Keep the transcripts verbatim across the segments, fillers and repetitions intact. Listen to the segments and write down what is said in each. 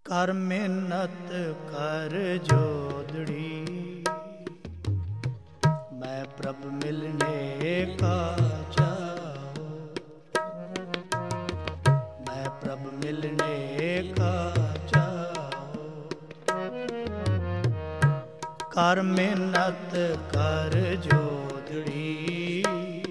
ਕਰ ਮਿਹਨਤ ਕਰ ਜੋਦੜੀ, ਮੈਂ ਪ੍ਰਭ ਮਿਲਨੇ ਕਾ ਚਾਓ, ਮੈਂ ਪ੍ਰਭ ਮਿਲਨੇ ਕਾ ਚਾਓ। ਕਰ ਮਿਹਨਤ ਕਰ ਜੋਦੜੀ,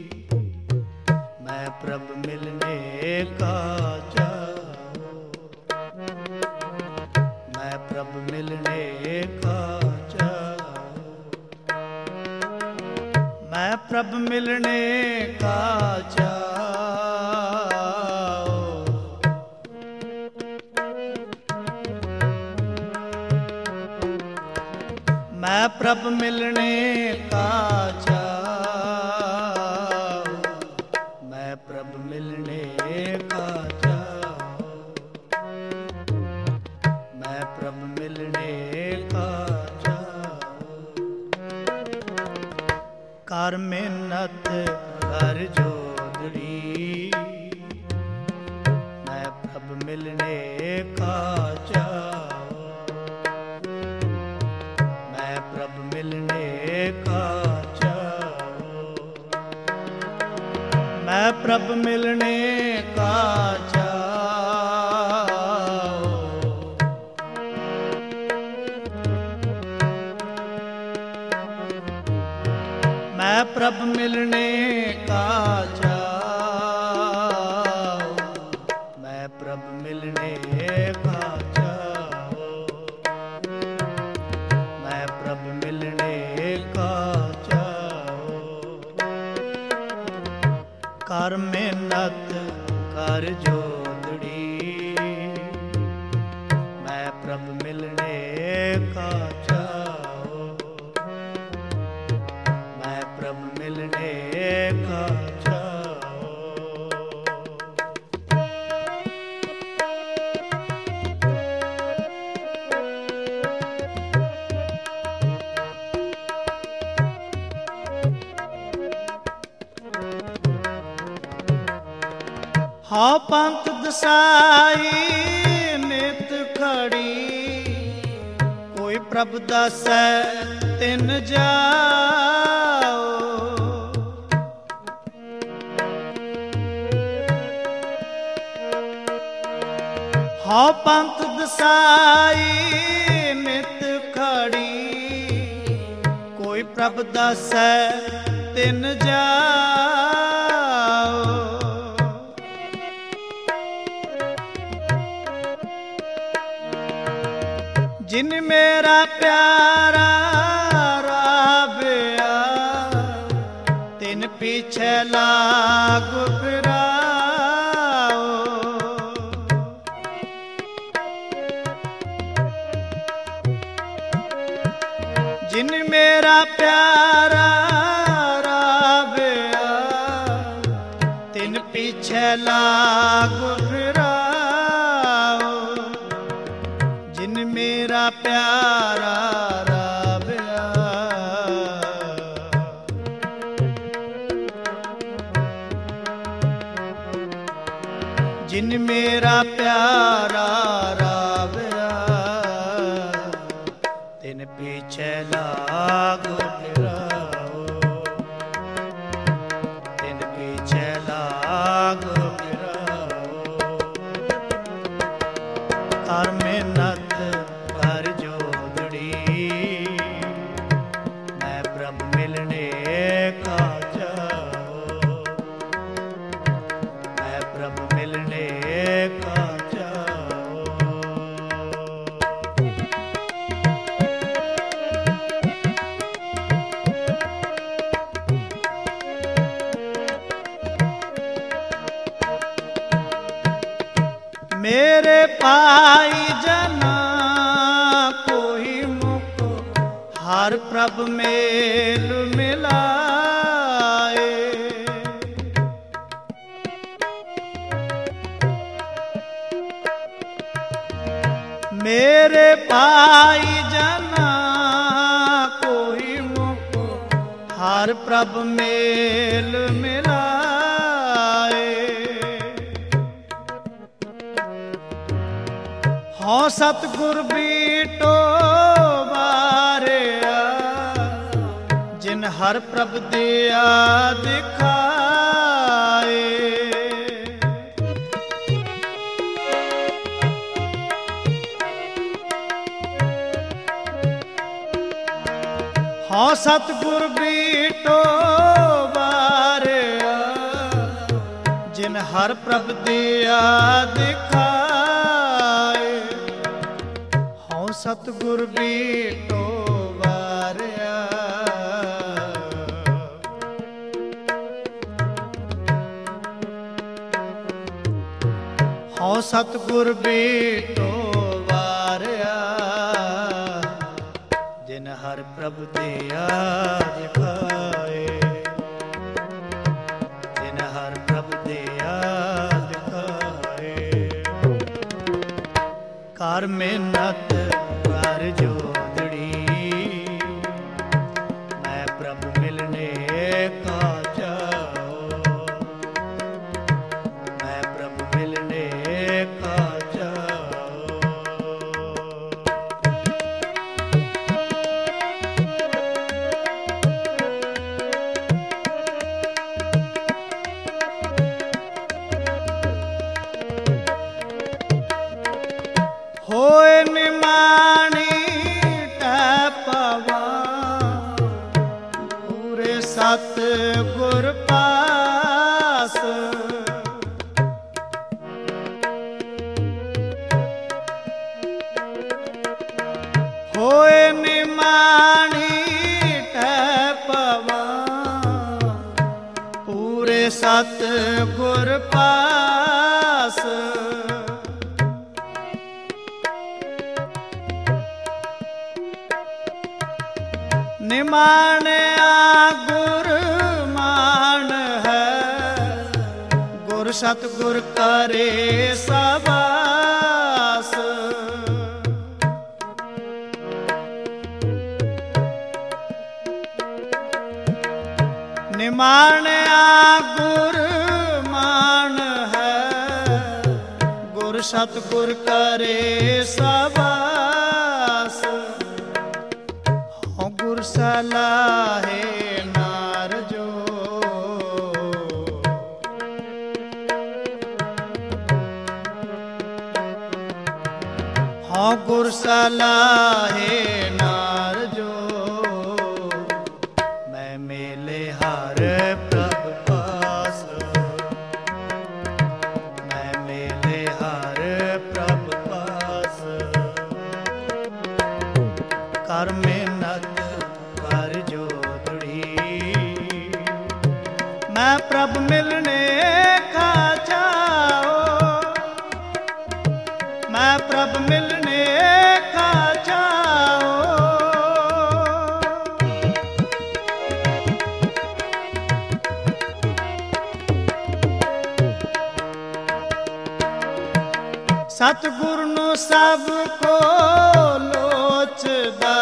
ਮੈਂ ਪ੍ਰਭ ਮਿਲਨੇ ਕਾ ਚਾਓ, ਮੈਂ ਪ੍ਰਭ ਮਿਲਨੇ ਕਾ ਚਾਓ, ਮੈਂ ਪ੍ਰਭ ਮਿਲਨੇ ਕਾ ਚਾਓ। ਮੈਂ ਪ੍ਰਭ ਮਿਲਨੇ ਕਾ ਚਾਓ, ਮੈਂ ਪ੍ਰਭ ਮਿਲਨੇ ਕਾ ਚਾਓ, ਮੈਂ ਪ੍ਰਭ ਮਿਲਨੇ ਕਾ ਚਾਓ। ਕਰ ਮਿਹਨਤ ਕਰ ਜੋਦੜੀ, ਮੈਂ ਪ੍ਰਭ ਮਿਲਨੇ ਕਾ ਚਾਓ, ਮੈਂ ਪ੍ਰਭ ਮਿਲਨੇ ਕਾ ਚਾਓ, ਮੈਂ ਪ੍ਰਭ ਮਿਲਨੇ ਕਾ ਚਾਓ। ਮੈਂ ਪ੍ਰਭ ਮਿਲਨੇ ਕਾ ਚਾਓ, ਮੈਂ ਪ੍ਰਭ ਮਿਲਨੇ ਕਾ ਚਾਓ, ਮੈਂ ਪ੍ਰਭ ਮਿਲਨੇ ਕਾ ਚਾਓ। ਕਰ ਮਿਹਨਤ ਕਰ ਜੋਦੜੀ, ਮੈਂ ਪ੍ਰਭ ਮਿਲਨੇ ਕਾ ਚਾਓ, ਮੈਂ ਪ੍ਰਭ ਮਿਲਨੇ ਕਾ ਚਾਓ। ਹਉ ਪੰਥ ਦਸਾਈ ਨਿਤ ਖੜੀ, ਕੋਈ ਪ੍ਰਭ ਦਾਸੈ ਤਿਨ ਜਾਓ। ਹਉ ਪੰਥ ਦਸਾਈ ਨਿਤ ਖੜੀ, ਕੋਈ ਪ੍ਰਭ ਦਾਸੈ ਤਿਨ ਜਾਓ। ਜਿਨ ਮੇਰਾ ਪਿਆਰਾ ਰਾਬਿਆ, ਤਿਨ ਪੀਛੇ ਲਾਗ ਫਿਰਾਓ। ਜਿਨ ਮੇਰਾ ਪਿਆਰਾ ਰਾਬਿਆ, ਤਿਨ ਪੀਛੇ ਲਾਗ ਫਿਰਾਓ। ਜਿਨ ਮੇਰਾ ਪਿਆਰਾ ਰਾਬਿਆ, ਜਿਨ ਮੇਰਾ ਪਿਆਰਾ ਰਾਬਿਆ, ਤਿਨ ਪੀਛੇ ਲਾਗ ਫਿਰਾਓ, ਤਿਨ ਪੀਛੇ ਲਾਗ ਫਿਰਾਓ। ਕਰ ਮਿਹਨਤ ਕਰ ਜੋਦੜੀ, ਮੈਂ ਪ੍ਰਭ ਮਿਲਨੇ ਕਾ ਚਾਓ, ਮੈਂ ਪ੍ਰਭ ਮਿਲਨੇ ਕਾ ਚਾਓ। ਮੇਰੇ ਭਾਈ ਜਨਾ ਕੋਈ ਮੁਖ, ਹਰ ਪ੍ਰਭ ਮੇਲ ਮਿਲਾਏ। ਮੇਰੇ ਭਾਈ ਜਨਾ ਕੋਈ ਮੁਖ, ਹਰ ਪ੍ਰਭ ਮੇਲ ਮਿਲਾਏ। ਹਉ ਸਤਿਗੁਰ ਬੀਟੋ ਵਾਰਿਆ, ਜਿਨ ਹਰ ਪ੍ਰਭ ਦਿਆ ਦਿਖਾਏ। ਹਉ ਸਤਿਗੁਰ ਬੀਟੋ ਵਾਰਿਆ, ਜਿਨ ਹਰ ਪ੍ਰਭ ਦਿਆ ਦਿਖਾਏ। ਹਉ ਸਤਿਗੁਰ ਬੀਟੋ ਵਾਰਿਆ, ਹਉ ਸਤਿਗੁਰ ਬੀਟੋ ਵਾਰਿਆ, ਜਿਨ ਹਰ ਪ੍ਰਭ ਦਿਆ ਦਿਖਾਏ। ਜਿਨ ਹਰ ਪ੍ਰਭ ਦਿਆ ਦਿਖਾਏ। ਕਰ ਮਿਹਨਤ ਕਰ ਜੋਦੜੀ, ਮੈਂ ਪ੍ਰਭ ਮਿਲਨੇ ਕਾ ਚਾਓ। ਮੈਂ ਪ੍ਰਭ ਮਿਲਨੇ ਕਾ ਚਾਓ। ਹੋਏ ਨਿਮਾਣੀ ਟੈ ਪਵਾ, ਪੂਰੇ ਸਤ ਗੁਰ ਪਾਸ। ਹੋਏ ਨਿਮਾਣੀ ਟੈ ਪਵਾ, ਪੂਰੇ ਸਤ ਗੁਰ ਪਾਸ। ਨਿਮਾਣਿਆ ਗੁਰ ਮਾਨ ਹੈ, ਗੁਰ ਸਤਿਗੁਰ ਕਰੇ ਸਬਾਸ। ਨਿਮਾਣਿਆ ਗੁਰ ਮਾਨ ਹੈ, ਗੁਰ ਸਤਿਗੁਰ ਕਰੇ ਸਬਾਸ। ਗੁਰ ਸਲਾਹੇ ਨਾਰ ਜੋ, ਹਾਂ ਗੁਰ ਸਲਾਹੇ ਨਾਰ ਜੋ। ਮੈਂ ਮੇਲੇ ਹਰ ਪ੍ਰਭ ਪਾਸ, ਮੈਂ ਮੇਲੇ ਹਰ ਪ੍ਰਭ ਪਾਸ। ਕਰ ਮਿਹਨਤ ਕਰ ਜੋਦੜੀ, ਮੈਂ ਪ੍ਰਭ ਮਿਲਨੇ ਕਾ ਚਾਓ। ਮੈਂ ਪ੍ਰਭ ਮਿਲਨੇ ਕਾ ਚਾਓ। ਸਤਿਗੁਰ ਨੂੰ ਸਭ ਕੋ ਲੋਚਦਾ,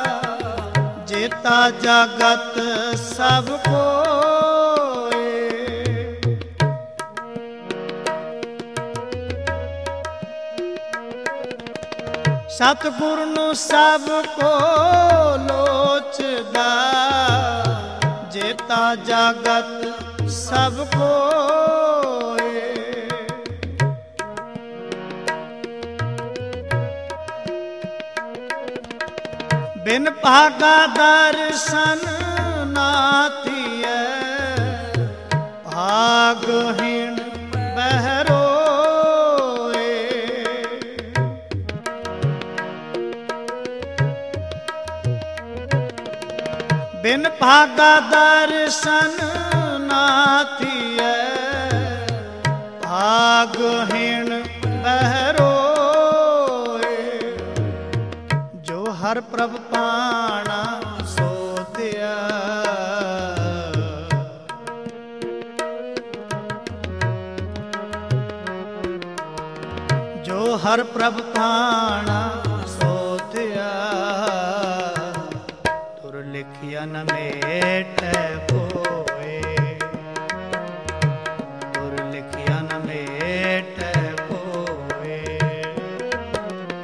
ਜੇਤਾ ਜਗਤ ਸਭ ਕੋਏ। ਸਤਿਗੁਰ ਨੂੰ ਸਭ ਕੋ ਲੋਚਦਾ, ਜੇਤਾ ਜਗਤ ਸਭ ਕੋਏ। ਬਿਨ ਭਾਗਾ ਦਰਸ਼ਨ ਨਾ ਥੀਐ, ਭਾਗਹੀਣ ਬਹਿਰੋਏ। ਬਿਨ ਭਾਗਾ ਦਰਸ਼ਨ ਨਾ ਥੀਐ, ਭਾਗਹੀਣ ਬਹਿਰੋਏ। ਜੋ ਹਰ ਪ੍ਰਭ ਪਾਣਾ ਸੋ ਦਿਆ, ਜੋ ਹਰ ਪ੍ਰਭ ਪਾਣਾ ਸੋ ਦਿਆ। ਤੁਰ ਲਿਖਿਆ ਨ ਮੇਟੈ ਕੋਏ, ਤੁਰ ਲਿਖਿਆ ਨ ਮੇਟੈ ਕੋਏ।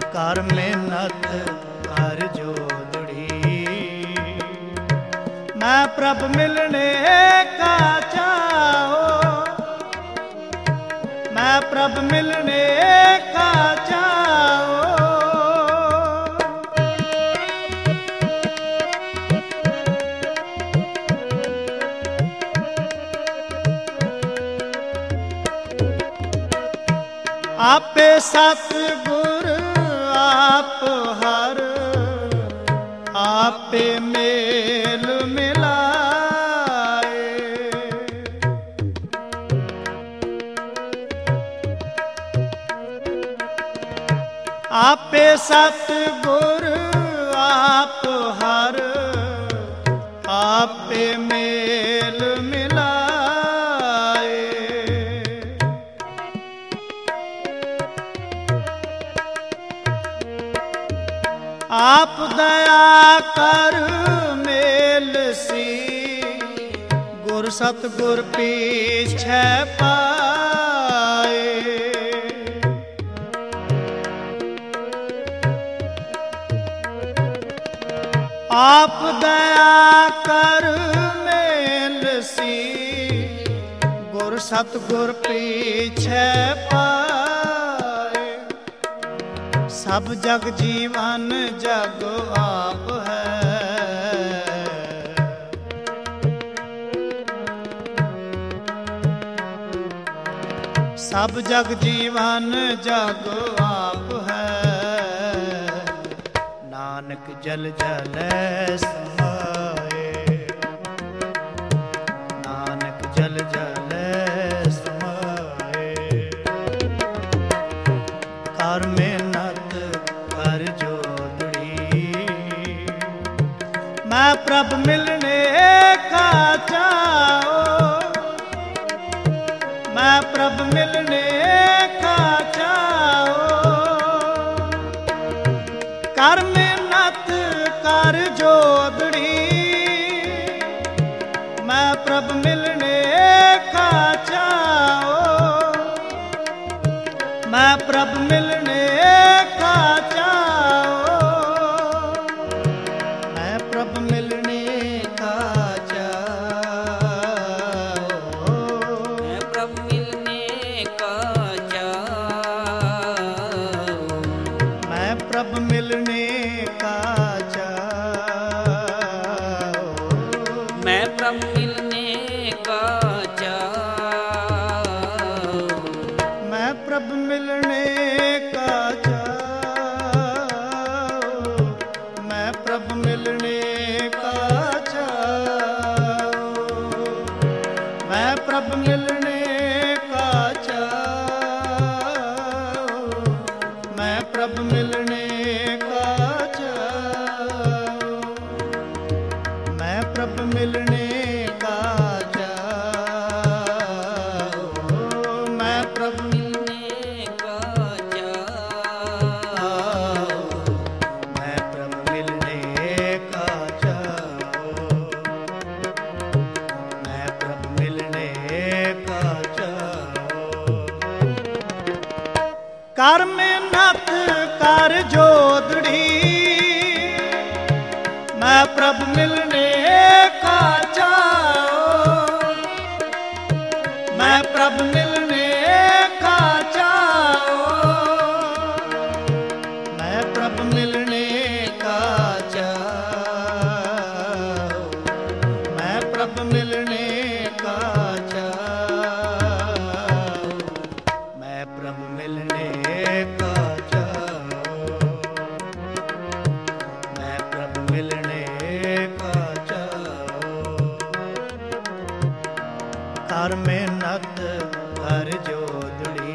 कर मेहनत कर जोदड़ी। मैं प्रभ मिलने का चाहो, मैं प्रभ मिलने का चाहो। आपे सतगुर आप हर, आपे मेल मिलाए। आपे सतगुर आप हर, आपे मेल मिलाए। आप दया कर मेल सी, गुर सतगुर पीछे पाए। आप दया कर मेल सी, गुर सतगुर पीछे पाए। सब जग जीवन जग आप है, सब जग जीवन जग आप है। नानक जल जल समाए, नानक जल जल समाए। कर मेहनत कर जोदड़ी। मैं प्रभ मिलने का चाहो, मैं प्रभ मिलने का चाहो। कर मेहनत कर जोदड़ी। मैं प्रभ मिलने का चाहो, मैं प्रभ मिलने का चाहो। मैं प्रभ मिलने का चाहो, मैं प्रभ मिलने का चाहो। मैं प्रभ मिलने का चाहो, मैं प्रभ मिलने का चाहो। मैं प्रभ मिलने का चाहो, मैं प्रभ मिलने का चाहो। मैं प्रभ मिलने का चाहो, मैं प्रभ मिलने का चाहो। मैं प्रभ मिलने का चाहो, मैं प्रभ मिलने का चाहो। मैं प्रभ मिलने का चाहो, मैं प्रभ मिलने का चाहो। कर मेहनत कर जोदड़ी। मैं प्रभ मिलने का चाहो, मैं प्रभ मिलने का चाहो। मैं प्रभ मिलने का चाहो, मैं प्रभ मिलने का चाहो। मैं प्रभ मिलने का चाहो, मैं प्रभ मिलने का चाहो। कर मेहनत कर जोदड़ी।